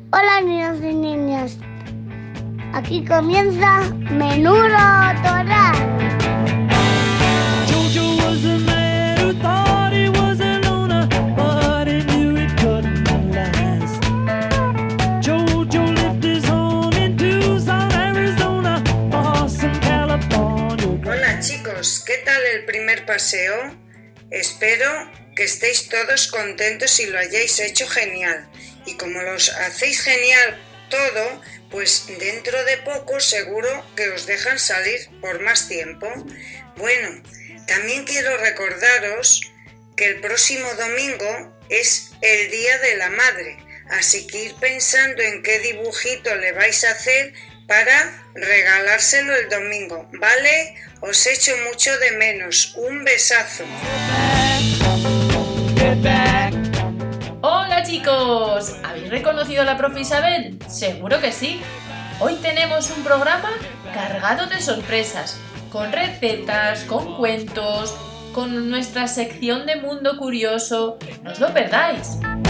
Hola niños y niñas, aquí comienza Menudo Toral. Jojo was a man who thought he was a loner, but he knew it couldn't last. Jojo lived his home in Tucson, Arizona, Boston, California. Hola chicos, ¿qué tal el primer paseo? Espero que estéis todos contentos y lo hayáis hecho genial. Y como los hacéis genial todo, pues dentro de poco seguro que os dejan salir por más tiempo. Bueno, también quiero recordaros que el próximo domingo es el Día de la Madre, así que ir pensando en qué dibujito le vais a hacer para regalárselo el domingo, ¿vale? Os echo mucho de menos. Un besazo. Hola chicos, ¿habéis reconocido a la profe Isabel? Seguro que sí. Hoy tenemos un programa cargado de sorpresas, con recetas, con cuentos, con nuestra sección de Mundo Curioso. No os lo perdáis.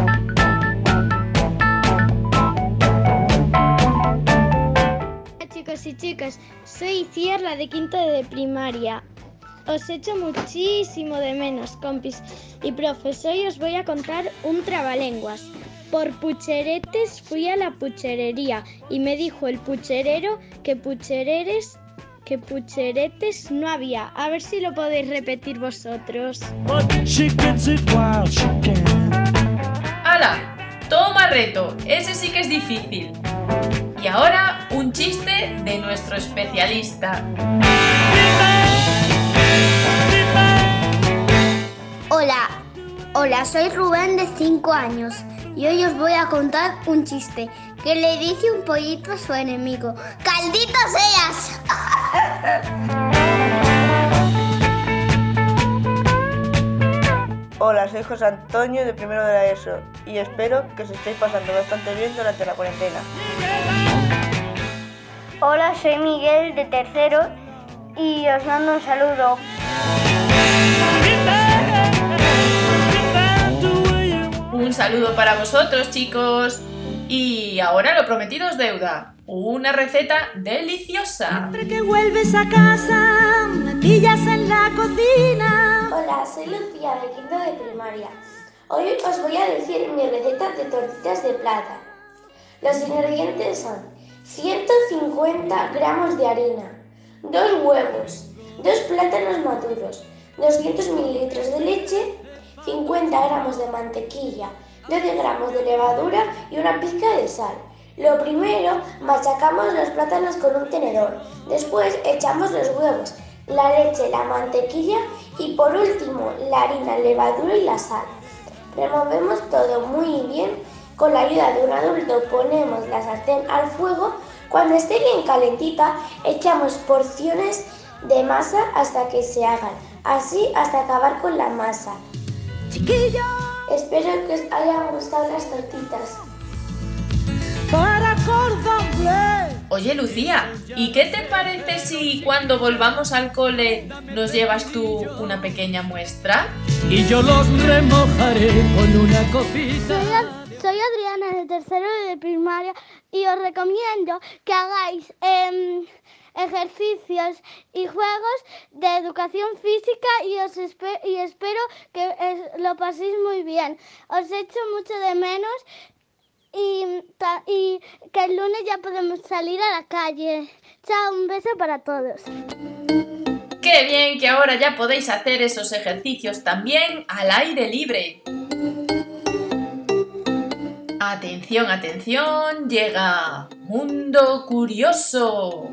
Hola chicos y chicas, soy Cier, la de quinto de primaria. Os echo muchísimo de menos, compis y profes. Hoy os voy a contar un trabalenguas. Por pucheretes fui a la pucherería y me dijo el pucherero que pucheretes no había. A ver si lo podéis repetir vosotros. But she gets it while she can. ¡Hala! Toma reto, ese sí que es difícil. Y ahora un chiste de nuestro especialista. Hola, soy Rubén de 5 años y hoy os voy a contar un chiste que le dice un pollito a su enemigo: ¡Caldito seas! Hola, soy José Antonio de primero de la ESO y espero que os estéis pasando bastante bien durante la cuarentena. Hola, soy Miguel de tercero y os mando un saludo. Un saludo para vosotros, chicos. Y ahora lo prometido es deuda. Una receta deliciosa. Siempre que vuelves a casa, me pillas en la cocina. Hola, soy Lucía de quinto de primaria. Hoy os voy a decir mi receta de tortitas de plata. Los ingredientes son 150 gramos de harina, 2 huevos, 2 plátanos maduros, 200 mililitros de leche, 50 gramos de mantequilla, 12 gramos de levadura y una pizca de sal. Lo primero, machacamos los plátanos con un tenedor. Después echamos los huevos, la leche, la mantequilla y por último la harina, la levadura y la sal. Removemos todo muy bien. Con la ayuda de un adulto ponemos la sartén al fuego. Cuando esté bien calentita, echamos porciones de masa hasta que se hagan. Así hasta acabar con la masa. Chiquillo, Espero que os hayan gustado las tortitas. para cordón bleu. Oye, Lucía, ¿y qué te parece si cuando volvamos al cole nos llevas tú una pequeña muestra? Y yo los remojaré con una copita. Soy Adriana de tercero de primaria y os recomiendo que hagáis ejercicios y juegos de educación física y espero que lo paséis muy bien. Os echo mucho de menos y que el lunes ya podemos salir a la calle. Chao, un beso para todos. ¡Qué bien que ahora ya podéis hacer esos ejercicios también al aire libre! Atención, atención, llega Mundo Curioso.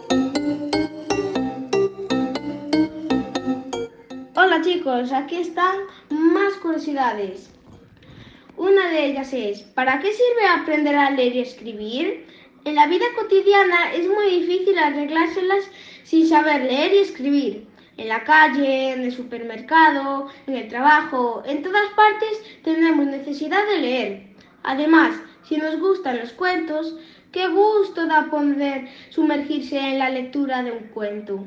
Hola chicos, aquí están más curiosidades. Una de ellas es: ¿para qué sirve aprender a leer y escribir? En la vida cotidiana es muy difícil arreglárselas sin saber leer y escribir. En la calle, en el supermercado, en el trabajo, en todas partes tenemos necesidad de leer. Además, si nos gustan los cuentos, qué gusto da poder sumergirse en la lectura de un cuento.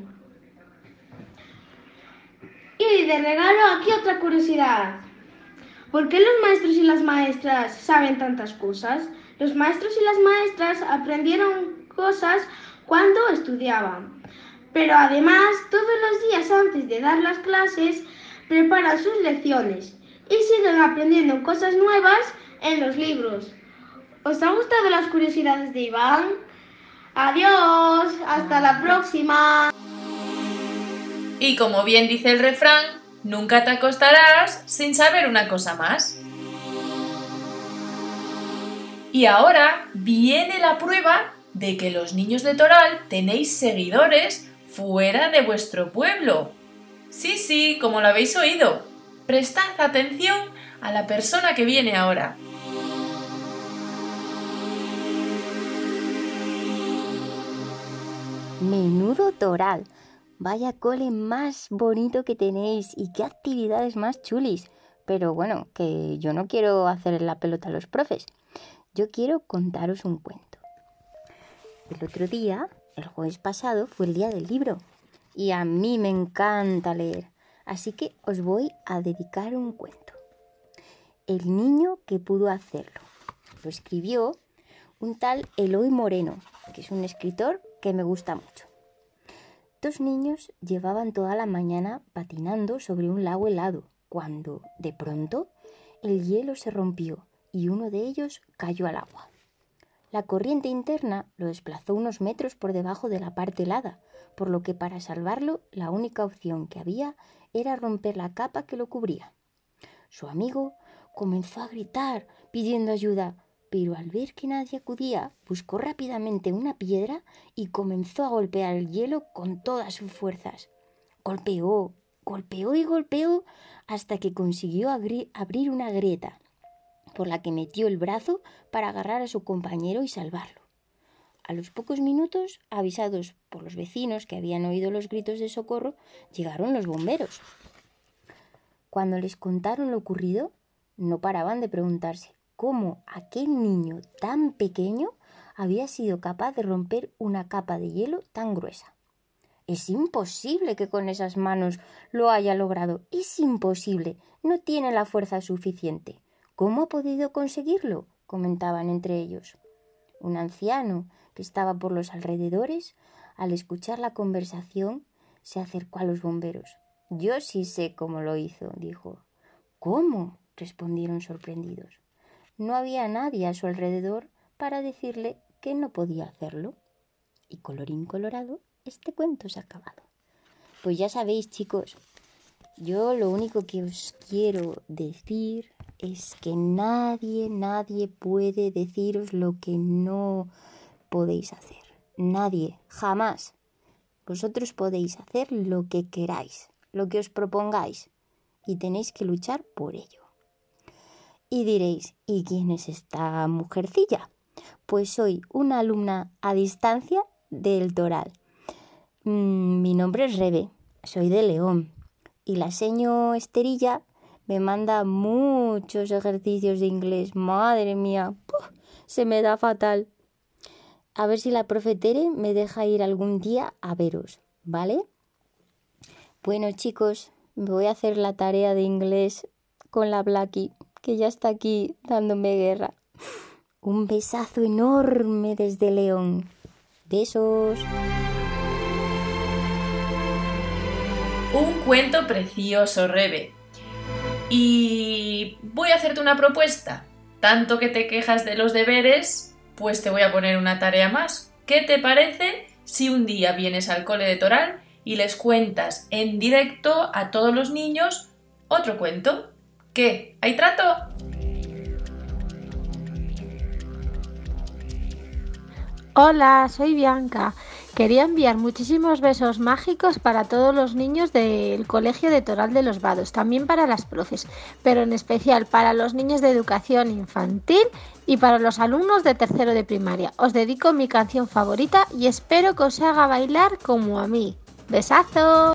Y de regalo aquí otra curiosidad. ¿Por qué los maestros y las maestras saben tantas cosas? Los maestros y las maestras aprendieron cosas cuando estudiaban, pero además todos los días antes de dar las clases preparan sus lecciones y siguen aprendiendo cosas nuevas en los libros. ¿Os han gustado las curiosidades de Iván? ¡Adiós! ¡Hasta la próxima! Y como bien dice el refrán, nunca te acostarás sin saber una cosa más. Y ahora viene la prueba de que los niños de Toral tenéis seguidores fuera de vuestro pueblo. Sí, como lo habéis oído. Prestad atención a la persona que viene ahora. Menudo Toral. Vaya cole más bonito que tenéis y qué actividades más chulis. Pero bueno, que yo no quiero hacer la pelota a los profes. Yo quiero contaros un cuento. El otro día, el jueves pasado, fue el día del libro. Y a mí me encanta leer. Así que os voy a dedicar un cuento. El niño que pudo hacerlo. Lo escribió un tal Eloy Moreno, que es un escritor que me gusta mucho. 2 niños llevaban toda la mañana patinando sobre un lago helado, cuando, de pronto, el hielo se rompió y uno de ellos cayó al agua. La corriente interna lo desplazó unos metros por debajo de la parte helada, por lo que para salvarlo la única opción que había era romper la capa que lo cubría. Su amigo comenzó a gritar pidiendo ayuda, pero al ver que nadie acudía, buscó rápidamente una piedra y comenzó a golpear el hielo con todas sus fuerzas. Golpeó hasta que consiguió abrir una grieta, por la que metió el brazo para agarrar a su compañero y salvarlo. A los pocos minutos, avisados por los vecinos que habían oído los gritos de socorro, llegaron los bomberos. Cuando les contaron lo ocurrido, no paraban de preguntarse cómo aquel niño tan pequeño había sido capaz de romper una capa de hielo tan gruesa. Es imposible que con esas manos lo haya logrado. Es imposible. No tiene la fuerza suficiente. ¿Cómo ha podido conseguirlo?, comentaban entre ellos. Un anciano que estaba por los alrededores, al escuchar la conversación, se acercó a los bomberos. «Yo sí sé cómo lo hizo», dijo. «¿Cómo?», respondieron sorprendidos. No había nadie a su alrededor para decirle que no podía hacerlo. Y colorín colorado, este cuento se ha acabado. Pues ya sabéis, chicos, yo lo único que os quiero decir es que nadie puede deciros lo que no podéis hacer. Nadie, jamás. Vosotros podéis hacer lo que queráis, lo que os propongáis, y tenéis que luchar por ello. Y diréis, ¿y quién es esta mujercilla? Pues soy una alumna a distancia del Toral. Mi nombre es Rebe, soy de León, y la seño Esterilla me manda muchos ejercicios de inglés. Madre mía, se me da fatal. A ver si la profe Tere me deja ir algún día a veros, ¿vale? Bueno, chicos, me voy a hacer la tarea de inglés con la Blackie, que ya está aquí dándome guerra. Un besazo enorme desde León. Besos. Un cuento precioso, Rebe. Y voy a hacerte una propuesta. Tanto que te quejas de los deberes, pues te voy a poner una tarea más. ¿Qué te parece si un día vienes al cole de Toral y les cuentas en directo a todos los niños otro cuento? ¿Qué? ¿Hay trato? Hola, soy Bianca. Quería enviar muchísimos besos mágicos para todos los niños del Colegio de Toral de los Vados, también para las profes, pero en especial para los niños de educación infantil y para los alumnos de tercero de primaria. Os dedico mi canción favorita y espero que os haga bailar como a mí. ¡Besazo!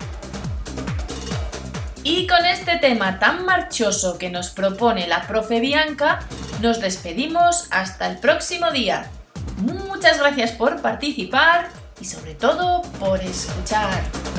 Y con este tema tan marchoso que nos propone la profe Bianca, nos despedimos hasta el próximo día. Muchas gracias por participar y sobre todo por escuchar.